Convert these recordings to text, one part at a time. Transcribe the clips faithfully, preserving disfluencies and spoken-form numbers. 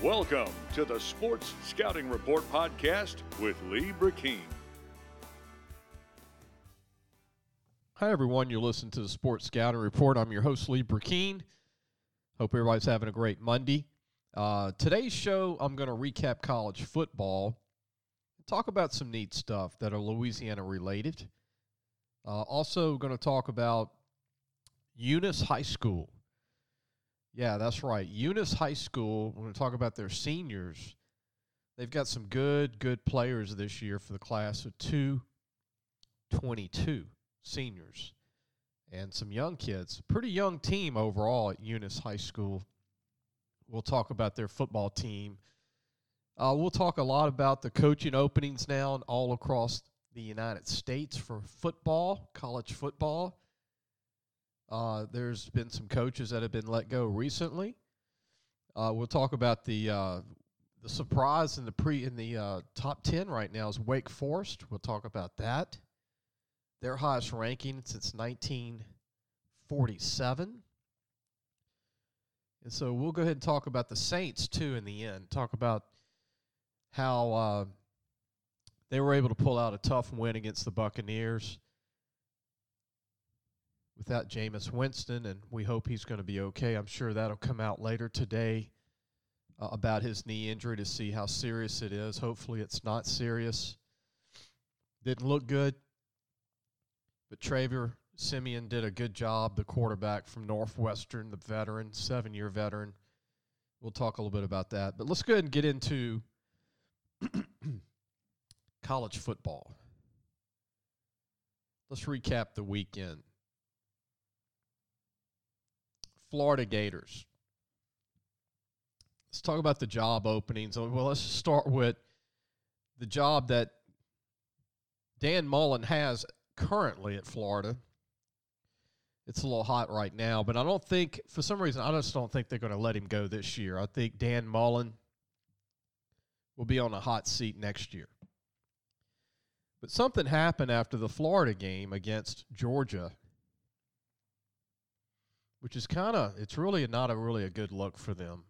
Welcome to the Sports Scouting Report podcast with Lee Burkeen. Hi, everyone. You're listening to the Sports Scouting Report. I'm your host, Lee Burkeen. Hope everybody's having a great Monday. Uh, today's show, I'm going to recap college football and talk about some neat stuff that are Louisiana-related. Uh, also, going to talk about Eunice High School. Yeah, that's right. Eunice High School, we're going to talk about their seniors. They've got some good, good players this year for the class of two twenty-two seniors and some young kids. Pretty young team overall at Eunice High School. We'll talk about their football team. Uh, we'll talk a lot about the coaching openings now and all across the United States for football, college football. Uh, there's been some coaches that have been let go recently. Uh, we'll talk about the uh, the surprise in the pre in the uh, top ten right now is Wake Forest. We'll talk about that. Their highest ranking since nineteen forty-seven. And so we'll go ahead and talk about the Saints too in the end. Talk about how uh, they were able to pull out a tough win against the Buccaneers without Jameis Winston, and we hope he's going to be okay. I'm sure that'll come out later today uh, about his knee injury to see how serious it is. Hopefully it's not serious. Didn't look good, but Trevor Siemian did a good job, the quarterback from Northwestern, the veteran, seven-year veteran. We'll talk a little bit about that. But let's go ahead and get into college football. Let's recap the weekend. Florida Gators. Let's talk about the job openings. Well, let's start with the job that Dan Mullen has currently at Florida. It's a little hot right now, but I don't think, for some reason, I just don't think they're going to let him go this year. I think Dan Mullen will be on a hot seat next year. But something happened after the Florida game against Georgia, which is kind of, it's really not a really a good look for them.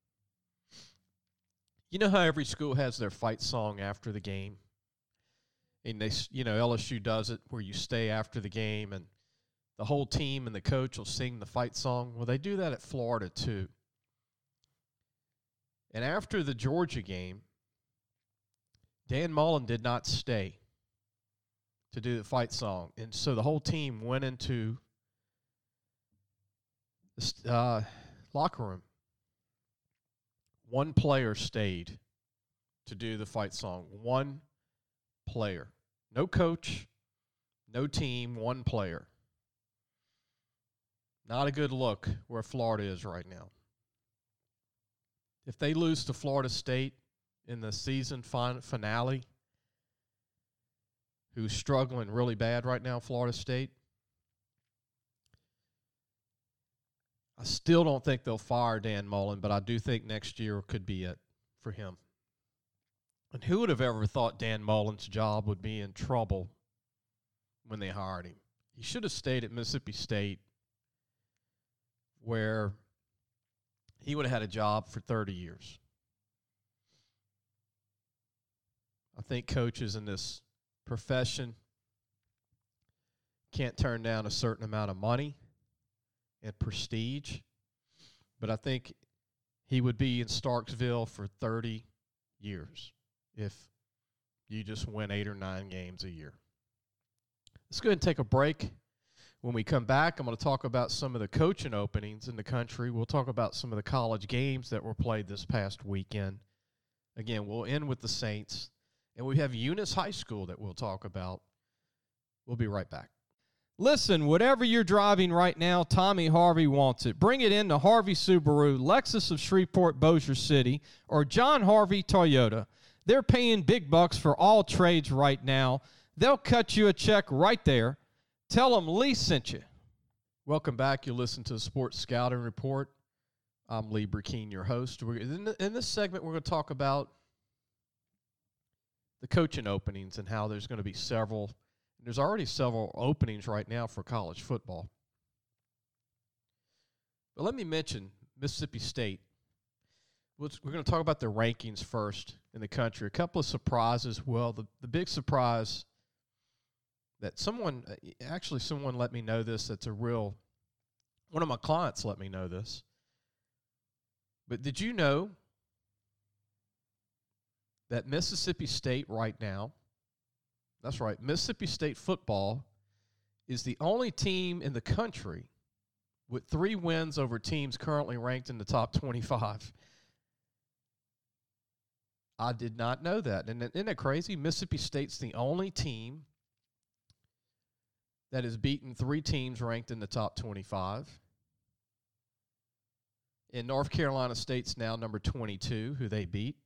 You know how every school has their fight song after the game? And they, you know, L S U does it where you stay after the game and the whole team and the coach will sing the fight song. Well, they do that at Florida too. And after the Georgia game, Dan Mullen did not stay to do the fight song. And so the whole team went into the uh, locker room. One player stayed to do the fight song. One player. No coach, no team, one player. Not a good look where Florida is right now. If they lose to Florida State in the season fin- finale, who's struggling really bad right now, Florida State, I still don't think they'll fire Dan Mullen, but I do think next year could be it for him. And who would have ever thought Dan Mullen's job would be in trouble when they hired him? He should have stayed at Mississippi State, where he would have had a job for thirty years. I think coaches in this profession can't turn down a certain amount of money and prestige, but I think he would be in Starksville for thirty years if you just win eight or nine games a year. Let's go ahead and take a break. When we come back, I'm going to talk about some of the coaching openings in the country. We'll talk about some of the college games that were played this past weekend. Again, we'll end with the Saints, and we have Eunice High School that we'll talk about. We'll be right back. Listen, whatever you're driving right now, Tommy Harvey wants it. Bring it in to Harvey Subaru, Lexus of Shreveport, Bossier City, or John Harvey Toyota. They're paying big bucks for all trades right now. They'll cut you a check right there. Tell them Lee sent you. Welcome back. You listen to the Sports Scouting Report. I'm Lee Burkeen, your host. We're, in, in this segment, we're going to talk about the coaching openings and how there's going to be several. There's already several openings right now for college football. But let me mention Mississippi State. let's, we're going to talk about the rankings first in the country. A couple of surprises. Well, the, the big surprise that someone, actually someone let me know this, that's a real, one of my clients let me know this. But did you know that Mississippi State right now, that's right, Mississippi State football is the only team in the country with three wins over teams currently ranked in the top twenty-five. I did not know that. And isn't that crazy? Mississippi State's the only team that has beaten three teams ranked in the top twenty-five. And North Carolina State's now number twenty-two, who they beat.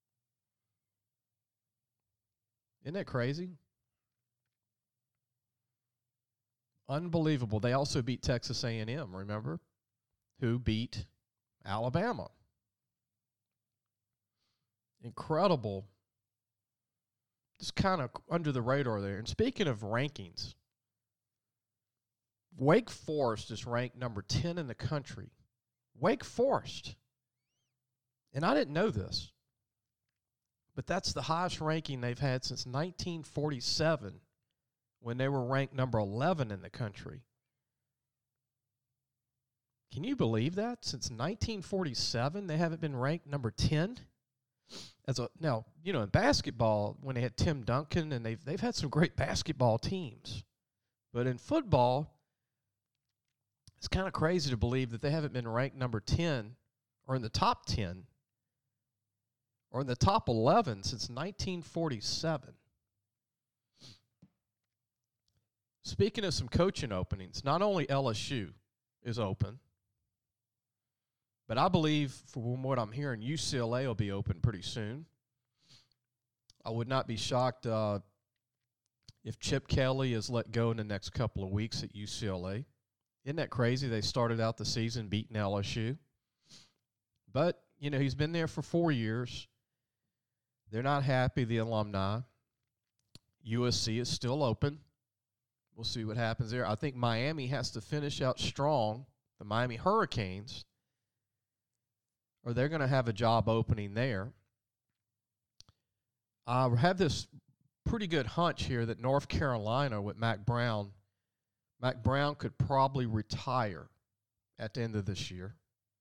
Isn't that crazy? Unbelievable. They also beat Texas A and M, remember? Who beat Alabama. Incredible. Just kind of under the radar there. And speaking of rankings, Wake Forest is ranked number ten in the country. Wake Forest. And I didn't know this, but that's the highest ranking they've had since nineteen forty-seven, when they were ranked number eleven in the country. Can you believe that? Since nineteen forty-seven, they haven't been ranked number ten? As a, now, you know, in basketball, when they had Tim Duncan, and they've, they've had some great basketball teams. But in football, it's kind of crazy to believe that they haven't been ranked number ten or in the top ten or in the top eleven since nineteen forty-seven. Speaking of some coaching openings, not only L S U is open, but I believe, from what I'm hearing, U C L A will be open pretty soon. I would not be shocked uh, if Chip Kelly is let go in the next couple of weeks at U C L A. Isn't that crazy? They started out the season beating L S U. But, you know, he's been there for four years. They're not happy, the alumni. U S C is still open. We'll see what happens there. I think Miami has to finish out strong, the Miami Hurricanes, or they're going to have a job opening there. I have this pretty good hunch here that North Carolina with Mack Brown, Mack Brown could probably retire at the end of this year.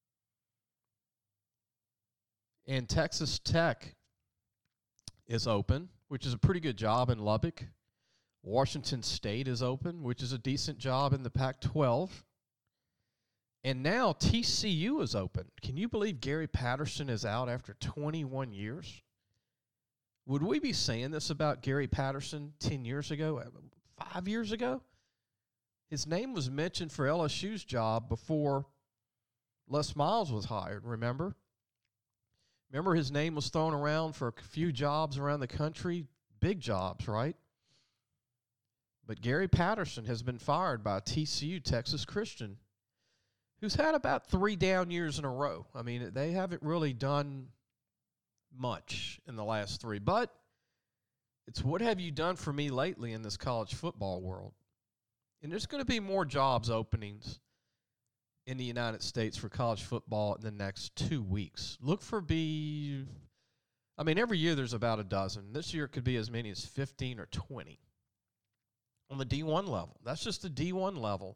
And Texas Tech is open, which is a pretty good job in Lubbock. Washington State is open, which is a decent job in the Pac twelve. And now T C U is open. Can you believe Gary Patterson is out after twenty-one years? Would we be saying this about Gary Patterson ten years ago, five years ago? His name was mentioned for L S U's job before Les Miles was hired, remember? Remember his name was thrown around for a few jobs around the country, big jobs, right? But Gary Patterson has been fired by T C U, Texas Christian, who's had about three down years in a row. I mean, they haven't really done much in the last three. But it's what have you done for me lately in this college football world? And there's going to be more jobs openings in the United States for college football in the next two weeks. Look for be, I mean, every year there's about a dozen. This year it could be as many as fifteen or twenty on the D one level. That's just the D one level.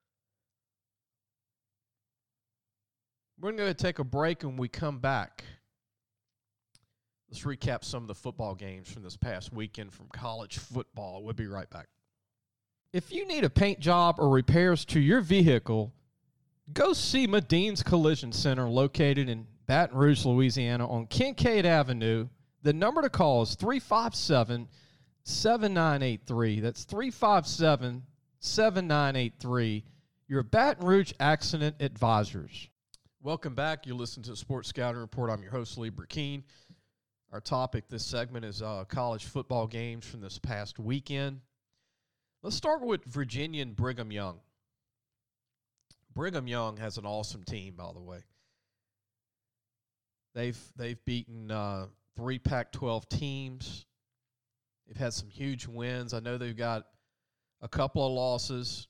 We're going to take a break, and when we come back, let's recap some of the football games from this past weekend from college football. We'll be right back. If you need a paint job or repairs to your vehicle, go see Madine's Collision Center located in Baton Rouge, Louisiana on Kincaid Avenue. The number to call is three five seven, seven nine eight three. That's three five seven, seven nine eight three. Your Baton Rouge Accident Advisors. Welcome back. You listen to the Sports Scouting Report. I'm your host, Lee Burkeen. Our topic this segment is uh, college football games from this past weekend. Let's start with Virginia and Brigham Young. Brigham Young has an awesome team, by the way. They've they've beaten uh, three Pac twelve teams. They've had some huge wins. I know they've got a couple of losses,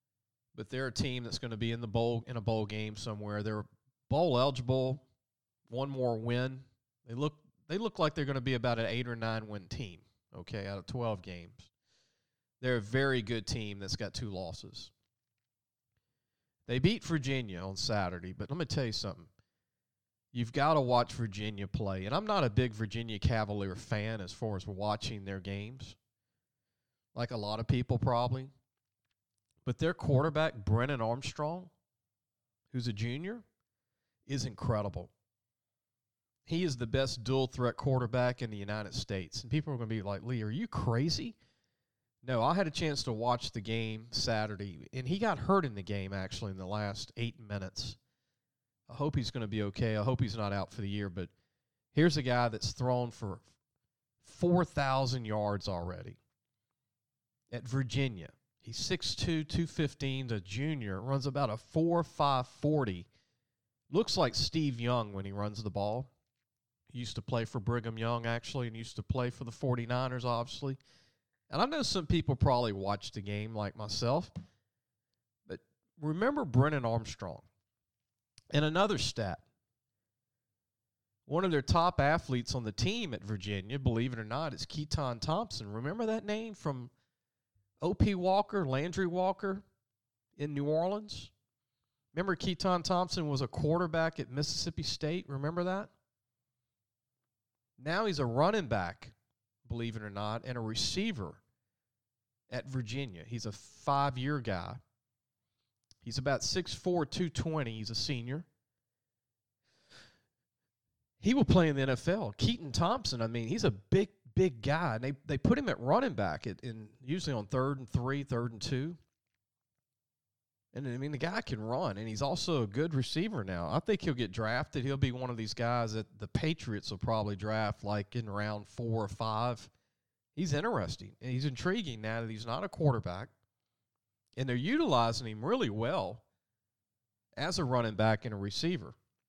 but they're a team that's going to be in the bowl in a bowl game somewhere. They're bowl eligible one more win. They look they look like they're going to be about an eight or nine win team, okay, out of twelve games. They're a very good team that's got two losses. They beat Virginia on Saturday, but let me tell you something. You've got to watch Virginia play. And I'm not a big Virginia Cavalier fan as far as watching their games, like a lot of people probably. But their quarterback, Brennan Armstrong, who's a junior, is incredible. He is the best dual-threat quarterback in the United States. And people are going to be like, Lee, are you crazy? No, I had a chance to watch the game Saturday, and he got hurt in the game, actually, in the last eight minutes. I hope he's going to be okay. I hope he's not out for the year. But here's a guy that's thrown for four thousand yards already at Virginia. He's six two, two fifteen, a junior, runs about a four five forty. Looks like Steve Young when he runs the ball. He used to play for Brigham Young, actually, and used to play for the forty-niners, obviously. And I know some people probably watched the game like myself. But remember Brennan Armstrong. And another stat. One of their top athletes on the team at Virginia, believe it or not, is Keaton Thompson. Remember that name from O P Walker, Landry Walker in New Orleans? Remember Keaton Thompson was a quarterback at Mississippi State? Remember that? Now he's a running back, believe it or not, and a receiver at Virginia. He's a five-year guy. He's about six four, two twenty. He's a senior. He will play in the N F L. Keaton Thompson, I mean, he's a big, big guy. And they, they put him at running back, at, in, usually on third and three, third and two. And, I mean, the guy can run, and he's also a good receiver now. I think he'll get drafted. He'll be one of these guys that the Patriots will probably draft, like, in round four or five. He's interesting, and he's intriguing now that he's not a quarterback. And they're utilizing him really well as a running back and a receiver.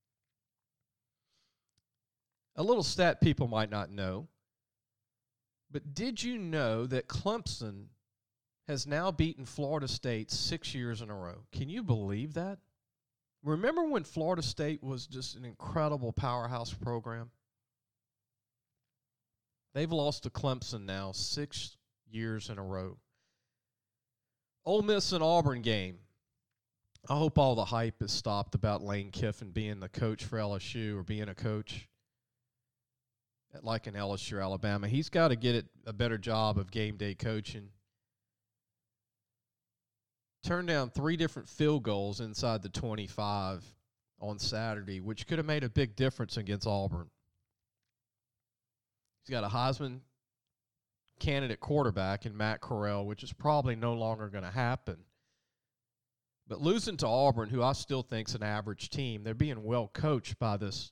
A little stat people might not know, but did you know that Clemson has now beaten Florida State six years in a row? Can you believe that? Remember when Florida State was just an incredible powerhouse program? They've lost to Clemson now six years in a row. Ole Miss and Auburn game. I hope all the hype is stopped about Lane Kiffin being the coach for L S U or being a coach at like an L S U or Alabama. He's got to get it a better job of game day coaching. Turned down three different field goals inside the twenty-five on Saturday, which could have made a big difference against Auburn. He's got a Heisman candidate quarterback in Matt Corral, which is probably no longer going to happen. But losing to Auburn, who I still think is an average team, they're being well coached by this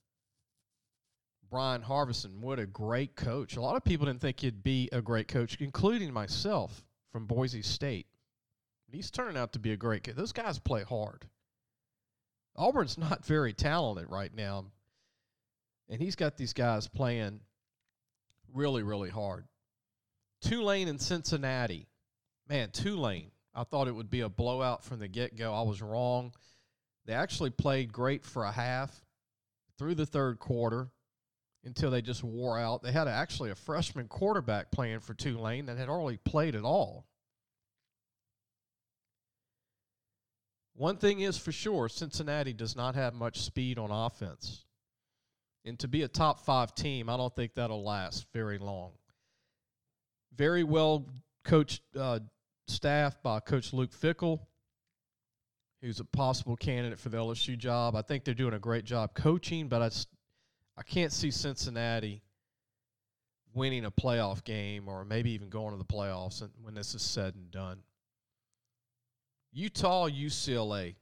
Brian Harvison. What a great coach. A lot of people didn't think he'd be a great coach, including myself from Boise State. But he's turning out to be a great coach. Those guys play hard. Auburn's not very talented right now, and he's got these guys playing really, really hard. Tulane and Cincinnati. Man, Tulane, I thought it would be a blowout from the get-go. I was wrong. They actually played great for a half through the third quarter until they just wore out. They had actually a freshman quarterback playing for Tulane that had already played at all. One thing is for sure, Cincinnati does not have much speed on offense. And to be a top five team, I don't think that'll last very long. Very well coached uh, staff by Coach Luke Fickell, who's a possible candidate for the L S U job. I think they're doing a great job coaching, but I, I can't see Cincinnati winning a playoff game or maybe even going to the playoffs when this is said and done. Utah, U C L A.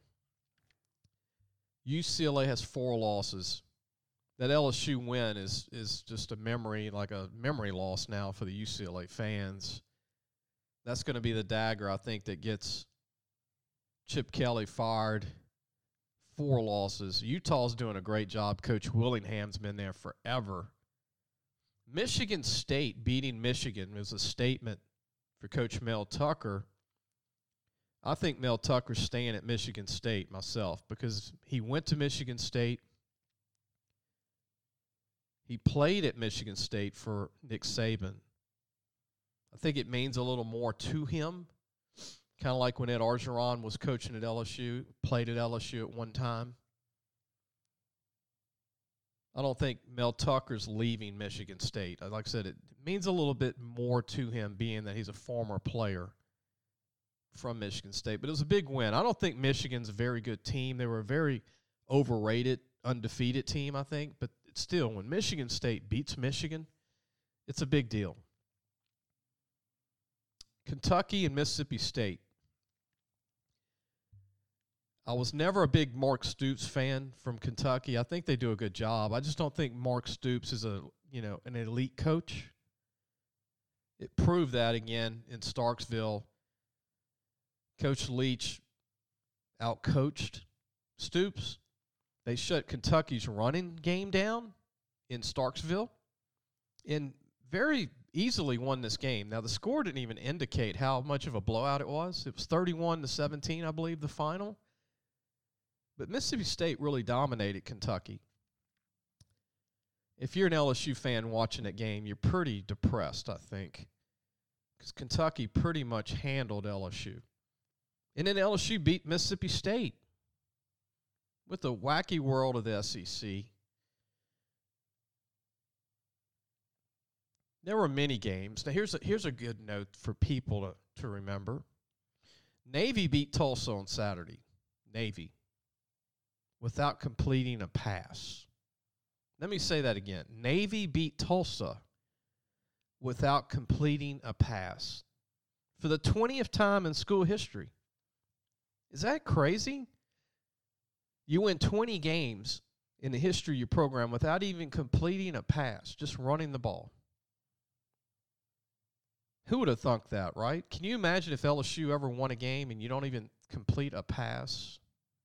U C L A has four losses. That L S U win is is just a memory, like a memory loss now for the U C L A fans. That's going to be the dagger, I think, that gets Chip Kelly fired. Four losses. Utah's doing a great job. Coach Willingham's been there forever. Michigan State beating Michigan was a statement for Coach Mel Tucker. I think Mel Tucker's staying at Michigan State myself because he went to Michigan State. He played at Michigan State for Nick Saban. I think it means a little more to him, kind of like when Ed Orgeron was coaching at L S U, played at L S U at one time. I don't think Mel Tucker's leaving Michigan State. Like I said, it means a little bit more to him being that he's a former player from Michigan State. But it was a big win. I don't think Michigan's a very good team. They were a very overrated, undefeated team, I think. But still, when Michigan State beats Michigan, it's a big deal. Kentucky and Mississippi State. I was never a big Mark Stoops fan from Kentucky. I think they do a good job. I just don't think Mark Stoops is a, you know, an elite coach. It proved that again in Starksville. Coach Leach outcoached Stoops. They shut Kentucky's running game down in Starksville and very easily won this game. Now, the score didn't even indicate how much of a blowout it was. It was thirty-one to seventeen, I believe, the final. But Mississippi State really dominated Kentucky. If you're an L S U fan watching that game, you're pretty depressed, I think, because Kentucky pretty much handled L S U. And then L S U beat Mississippi State with the wacky world of the S E C. There were many games. Now, here's a, here's a good note for people to, to remember. Navy beat Tulsa on Saturday. Navy. Without completing a pass. Let me say that again. Navy beat Tulsa without completing a pass for the twentieth time in school history. Is that crazy? You win twenty games in the history of your program without even completing a pass, just running the ball. Who would have thunk that, right? Can you imagine if L S U ever won a game and you don't even complete a pass?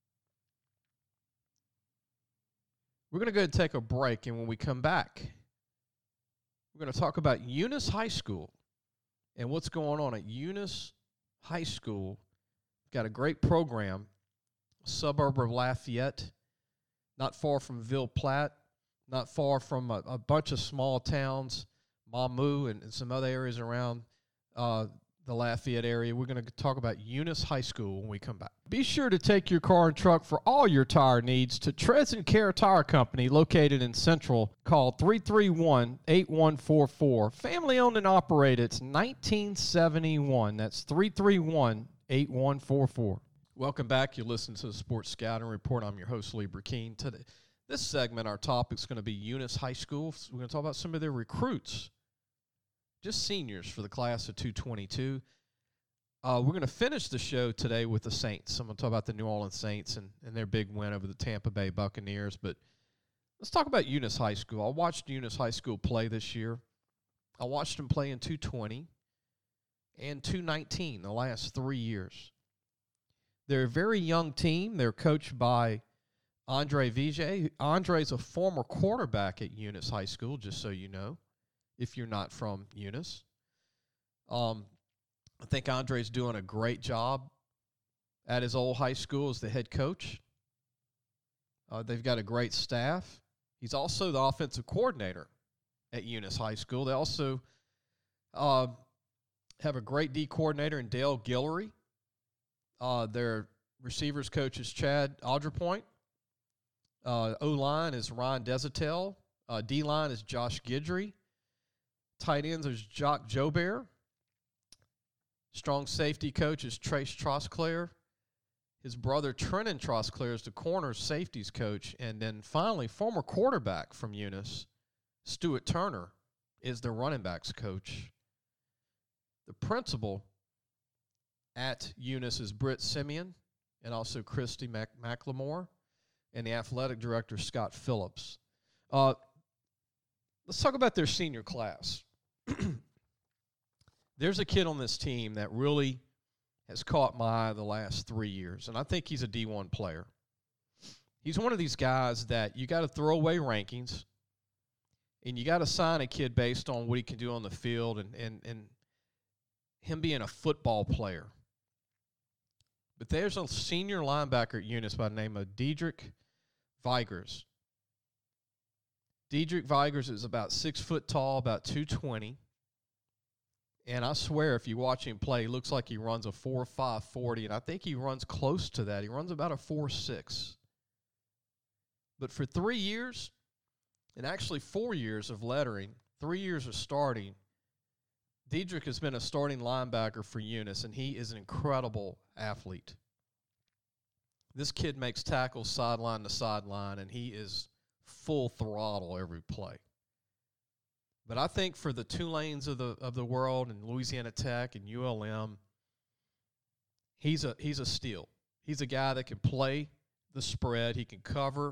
We're going to go ahead and take a break, and when we come back, we're going to talk about Eunice High School and what's going on at Eunice High School. Got a great program, suburb of Lafayette, not far from Ville Platte, not far from a, a bunch of small towns, Mamou and, and some other areas around uh, the Lafayette area. We're going to talk about Eunice High School when we come back. Be sure to take your car and truck for all your tire needs to Treads and Care Tire Company, located in Central. Call three three one, eight one four four. Family owned and operated. It's nineteen seventy-one. That's three three one, eight one four four. Welcome back. You're listening to the Sports Scouting Report. I'm your host, Lee Burkeen. Today, this segment, our topic is going to be Eunice High School. We're going to talk about some of their recruits, just seniors for the class of two twenty-two. Uh, we're going to finish the show today with the Saints. I'm going to talk about the New Orleans Saints and, and their big win over the Tampa Bay Buccaneers. But let's talk about Eunice High School. I watched Eunice High School play this year. I watched them play in two twenty and two nineteen the last three years. They're a very young team. They're coached by Andre Vijay. Andre's a former quarterback at Eunice High School, just so you know, if you're not from Eunice. Um, I think Andre's doing a great job at his old high school as the head coach. Uh, they've got a great staff. He's also the offensive coordinator at Eunice High School. They also uh, have a great D coordinator in Dale Guillory. Uh, their receivers coach is Chad Audrepoint. Uh, O-line is Ryan Desatel. Uh, D-line is Josh Guidry. Tight ends is Jock Jobert. Strong safety coach is Trace Trosclair. His brother Trenton Trosclair is the corner safeties coach. And then finally, former quarterback from Eunice, Stuart Turner, is the running backs coach. The principal at Eunice is Britt Simeon and also Christy Mac- McLemore. And the athletic director, Scott Phillips. Uh, let's talk about their senior class. There's a kid on this team that really has caught my eye the last three years, and I think he's a D one player. He's one of these guys that you got to throw away rankings, and you got to sign a kid based on what he can do on the field and, and, and him being a football player. But there's a senior linebacker at Eunice by the name of Diedrich Vigers. Diedrich Vigers is about six foot tall, about two twenty. And I swear, if you watch him play, he looks like he runs a four five forty, and I think he runs close to that. He runs about a four six. But for three years, and actually four years of lettering, three years of starting, Diedrich has been a starting linebacker for Eunice, and he is an incredible athlete. This kid makes tackles sideline to sideline, and he is full throttle every play. But I think for the Tulanes of the of the world and Louisiana Tech and U L M, he's a he's a steal. He's a guy that can play the spread. He can cover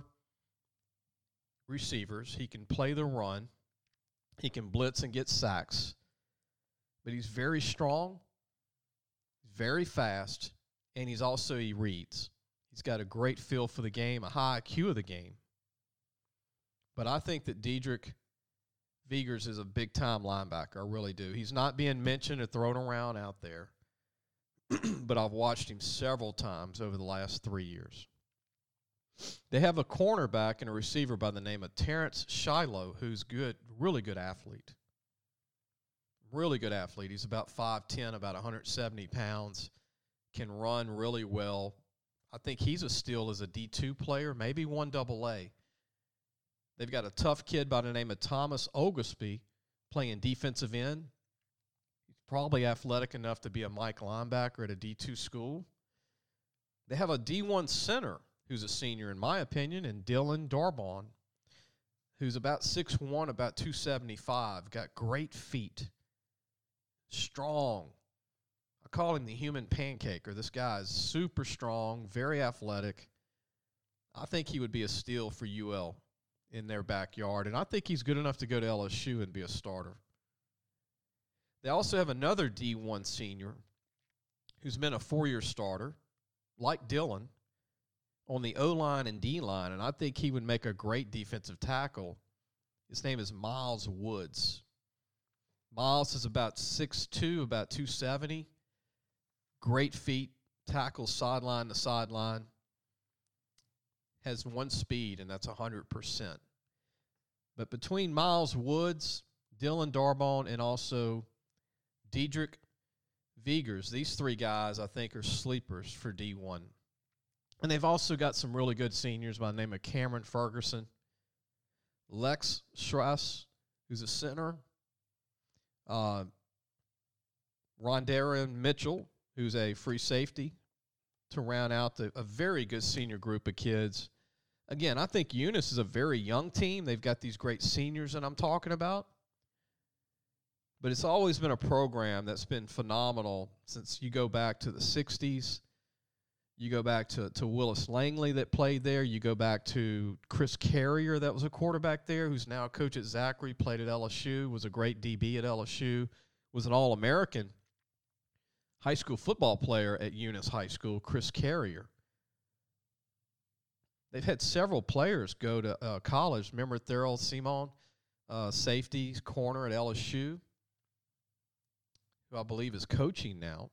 receivers. He can play the run. He can blitz and get sacks. But he's very strong, very fast, and he's also, he reads. He's got a great feel for the game, a high I Q of the game. But I think that Diedrich Vigers is a big-time linebacker. I really do. He's not being mentioned or thrown around out there, but I've watched him several times over the last three years. They have a cornerback and a receiver by the name of Terrence Shiloh, who's good, really good athlete. Really good athlete. He's about five ten, about one hundred seventy pounds, can run really well. I think he's a steal as a D two player, maybe one double A. They've got a tough kid by the name of Thomas Oglesby playing defensive end. He's probably athletic enough to be a Mike linebacker at a D two school. They have a D one center who's a senior, in my opinion, and Dylan Darbon, who's about six one, about two seventy-five, got great feet, strong. I call him the human pancaker. This guy is super strong, very athletic. I think he would be a steal for U L in their backyard, and I think he's good enough to go to L S U and be a starter. They also have another D one senior who's been a four-year starter, like Dylan, on the O-line and D-line, and I think he would make a great defensive tackle. His name is Miles Woods. Miles is about six two, about two seventy. Great feet, tackles sideline to sideline. Has one speed, and that's one hundred percent. But between Miles Woods, Dylan Darbon, and also Diedrich Vigers, these three guys I think are sleepers for D one. And they've also got some really good seniors by the name of Cameron Ferguson, Lex Schrass, who's a center, uh, Rondarian Mitchell, who's a free safety, to round out the, a very good senior group of kids. Again, I think Eunice is a very young team. They've got these great seniors that I'm talking about. But it's always been a program that's been phenomenal since you go back to the sixties. You go back to, to Willis Langley that played there. You go back to Chris Carrier that was a quarterback there, who's now a coach at Zachary, played at L S U, was a great D B at L S U, was an All-American high school football player at Eunice High School, Chris Carrier. They've had several players go to uh, college. Remember Thurl Simon, uh, safety, corner at L S U, who I believe is coaching now.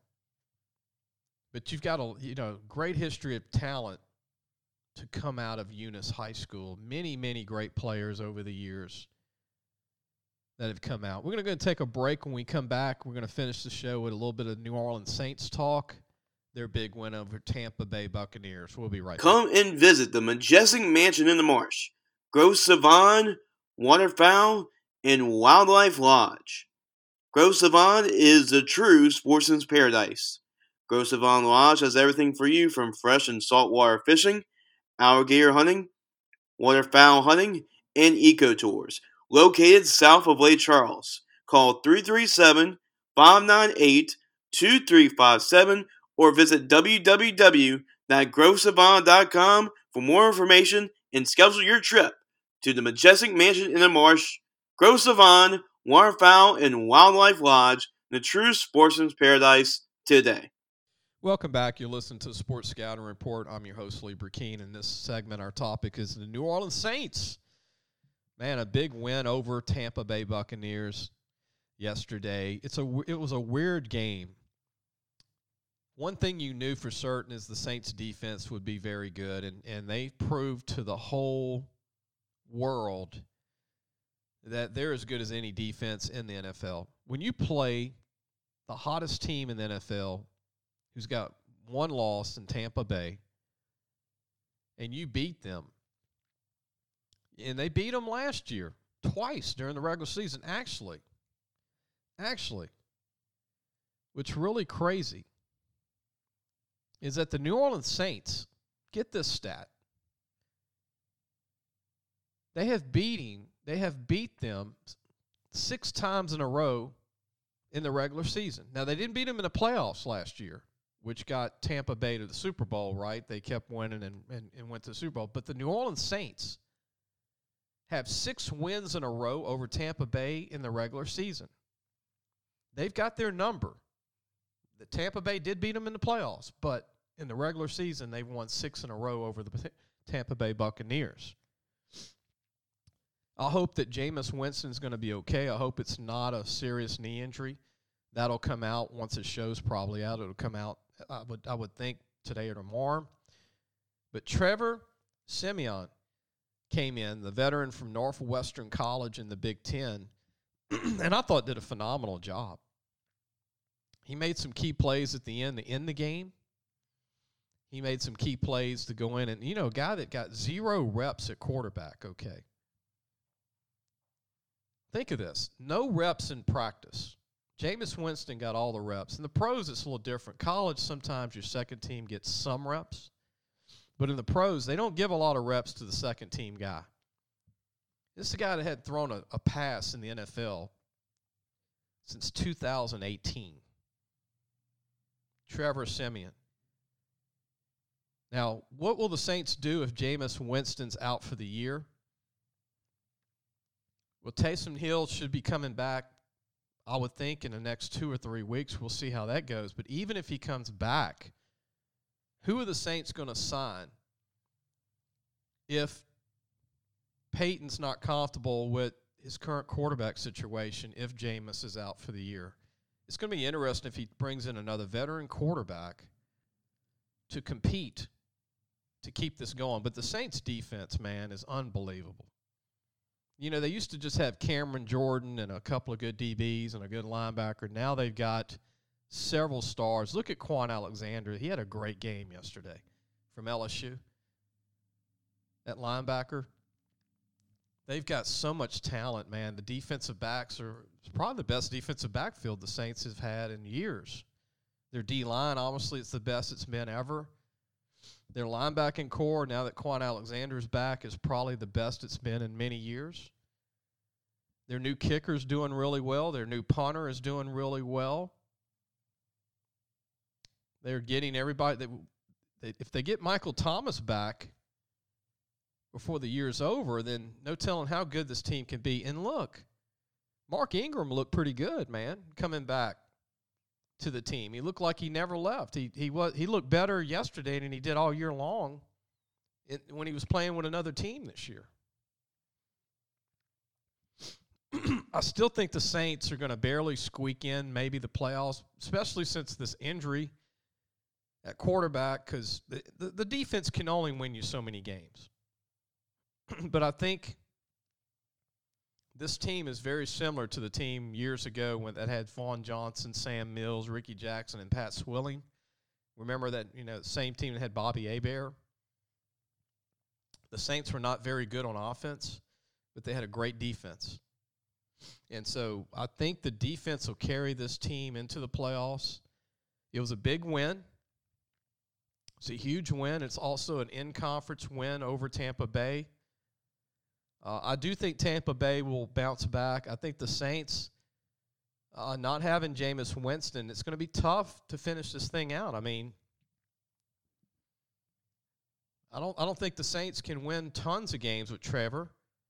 But you've got a you know great history of talent to come out of Eunice High School. Many, many great players over the years that have come out. We're going to go take a break. When we come back, we're going to finish the show with a little bit of New Orleans Saints talk. Their big win over Tampa Bay Buccaneers. We'll be right back. Come and visit the Majestic Mansion in the Marsh, Gros Savon, Waterfowl, and Wildlife Lodge. Gros Savon is the true sportsman's paradise. Gros Savon Lodge has everything for you from fresh and saltwater fishing, alligator hunting, waterfowl hunting, and eco tours. Located south of Lake Charles. Call three three seven, five nine eight, two three five seven or visit w w w dot gros savon dot com for more information and schedule your trip to the Majestic Mansion in the Marsh, Gros Savon, Waterfowl, and Wildlife Lodge, the true sportsman's paradise today. Welcome back. You're listening to the Sports Scouting Report. I'm your host, Lee Burkeen. In this segment, our topic is the New Orleans Saints. Man, a big win over Tampa Bay Buccaneers yesterday. It's a it was a weird game. One thing you knew for certain is the Saints' defense would be very good, and, and they proved to the whole world that they're as good as any defense in the N F L. When you play the hottest team in the N F L, who's got one loss in Tampa Bay, and you beat them, and they beat them last year twice during the regular season, actually. Actually, what's really crazy is that the New Orleans Saints, get this stat, they have beating, they have beat them six times in a row in the regular season. Now, they didn't beat them in the playoffs last year, which got Tampa Bay to the Super Bowl, right? They kept winning and, and, and went to the Super Bowl. But the New Orleans Saints have six wins in a row over Tampa Bay in the regular season. They've got their number. The Tampa Bay did beat them in the playoffs, but in the regular season, they've won six in a row over the Tampa Bay Buccaneers. I hope that Jameis Winston's going to be okay. I hope it's not a serious knee injury. That'll come out once it show's probably out. It'll come out, I would, I would think, today or tomorrow. But Trevor Siemian came in, the veteran from Northwestern College in the Big Ten, and I thought did a phenomenal job. He made some key plays at the end to end the game. He made some key plays to go in. And, you know, a guy that got zero reps at quarterback, okay. Think of this. No reps in practice. Jameis Winston got all the reps. In the pros, it's a little different. College, sometimes your second team gets some reps. But in the pros, they don't give a lot of reps to the second team guy. This is a guy that had thrown a, a pass in the N F L since two thousand eighteen. Trevor Siemian. Now, what will the Saints do if Jameis Winston's out for the year? Well, Taysom Hill should be coming back, I would think, in the next two or three weeks. We'll see how that goes. But even if he comes back, who are the Saints going to sign if Peyton's not comfortable with his current quarterback situation if Jameis is out for the year? It's going to be interesting if he brings in another veteran quarterback to compete to keep this going. But the Saints' defense, man, is unbelievable. You know, they used to just have Cameron Jordan and a couple of good D Bs and a good linebacker. Now they've got several stars. Look at Quan Alexander. He had a great game yesterday from L S U. That linebacker. They've got so much talent, man. The defensive backs are probably the best defensive backfield the Saints have had in years. Their D-line, obviously, it's the best it's been ever. Their linebacking core, now that Quan Alexander's back, is probably the best it's been in many years. Their new kicker's doing really well. Their new punter is doing really well. They're getting everybody. They, they, if they get Michael Thomas back before the year's over, then no telling how good this team can be. And look, Mark Ingram looked pretty good, man, coming back to the team. He looked like he never left. He he was he looked better yesterday than he did all year long in, when he was playing with another team this year. I still think the Saints are going to barely squeak in maybe the playoffs, especially since this injury at quarterback, because the, the, the defense can only win you so many games. But I think this team is very similar to the team years ago when that had Vaughn Johnson, Sam Mills, Ricky Jackson, and Pat Swilling. Remember that, you know, same team that had Bobby Hebert? The Saints were not very good on offense, but they had a great defense. And so I think the defense will carry this team into the playoffs. It was a big win. It's a huge win. It's also an in-conference win over Tampa Bay. Uh, I do think Tampa Bay will bounce back. I think the Saints, uh, not having Jameis Winston, it's going to be tough to finish this thing out. I mean, I don't I don't think the Saints can win tons of games with Trevor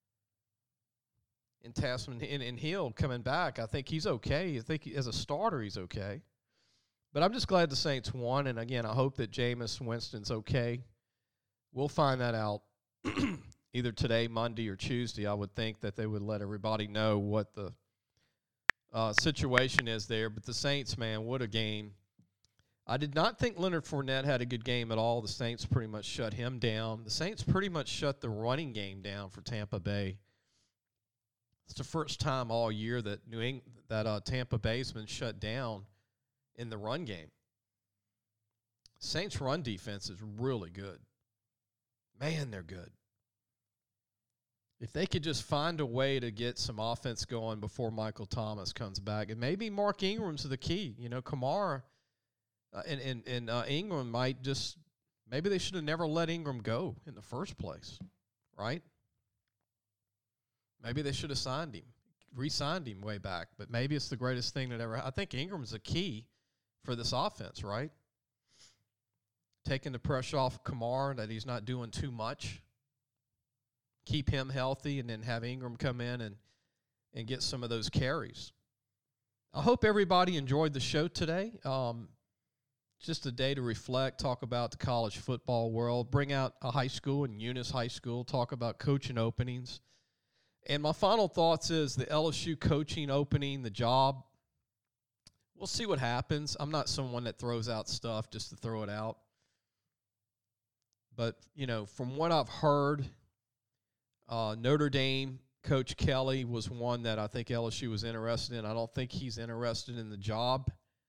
and Tasman and, and Hill coming back. I think he's okay. I think he, as a starter he's okay. But I'm just glad the Saints won, and again, I hope that Jameis Winston's okay. We'll find that out either today, Monday, or Tuesday. I would think that they would let everybody know what the uh, situation is there. But the Saints, man, what a game. I did not think Leonard Fournette had a good game at all. The Saints pretty much shut him down. The Saints pretty much shut the running game down for Tampa Bay. It's the first time all year that New England, that uh, Tampa Bay's been shut down in the run game. Saints' run defense is really good. Man, they're good. If they could just find a way to get some offense going before Michael Thomas comes back, and maybe Mark Ingram's the key. You know, Kamara uh, and, and, and uh, Ingram might just – maybe they should have never let Ingram go in the first place, right? Maybe they should have signed him, re-signed him way back, but maybe it's the greatest thing that ever – I think Ingram's the key for this offense, right? Taking the pressure off Kamara, that he's not doing too much. Keep him healthy, and then have Ingram come in and, and get some of those carries. I hope everybody enjoyed the show today. Um, just a day to reflect, talk about the college football world, bring out a high school and Eunice High School, talk about coaching openings. And my final thoughts is the L S U coaching opening, the job. We'll see what happens. I'm not someone that throws out stuff just to throw it out. But, you know, from what I've heard, uh, Notre Dame Coach Kelly was one that I think L S U was interested in. I don't think he's interested in the job.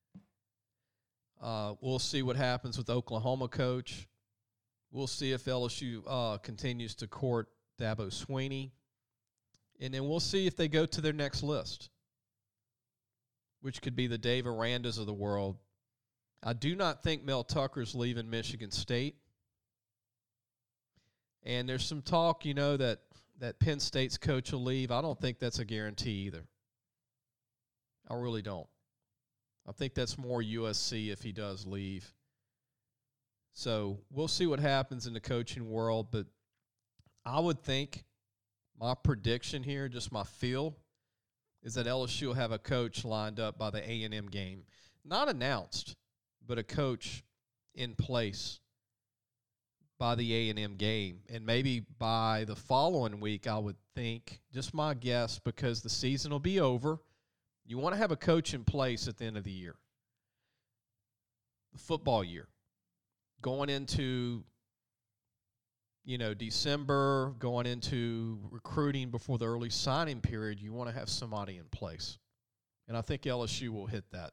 Uh, we'll see what happens with Oklahoma coach. We'll see if L S U uh, continues to court Dabo Swinney. And then we'll see if they go to their next list, which could be the Dave Arandas of the world. I do not think Mel Tucker's leaving Michigan State. And there's some talk, you know, that, that Penn State's coach will leave. I don't think that's a guarantee either. I really don't. I think that's more U S C if he does leave. So we'll see what happens in the coaching world. But I would think my prediction here, just my feel, is that L S U will have a coach lined up by the A and M game. Not announced, but a coach in place by the A and M game. And maybe by the following week, I would think, just my guess, because the season will be over, you want to have a coach in place at the end of the year, the football year, going into, you know, December, going into recruiting before the early signing period. You want to have somebody in place. And I think L S U will hit that.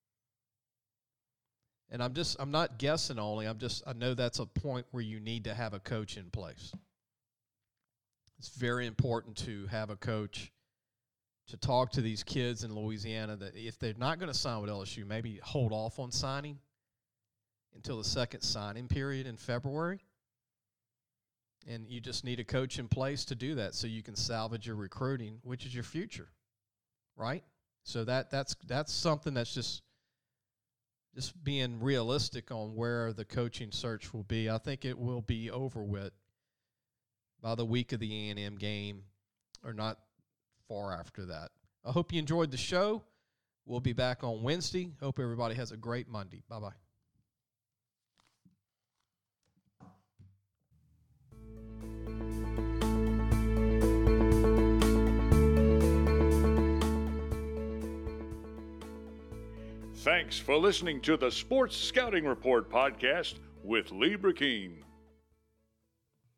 And I'm just, I'm not guessing only. I'm just, I know that's a point where you need to have a coach in place. It's very important to have a coach to talk to these kids in Louisiana that if they're not going to sign with L S U, maybe hold off on signing until the second signing period in February. And you just need a coach in place to do that so you can salvage your recruiting, which is your future, right? So that that's that's something that's just just being realistic on where the coaching search will be. I think it will be over with by the week of the A and M game, or not far after that. I hope you enjoyed the show. We'll be back on Wednesday. Hope everybody has a great Monday. Bye-bye. Thanks for listening to the Sports Scouting Report podcast with Lee Burkeen.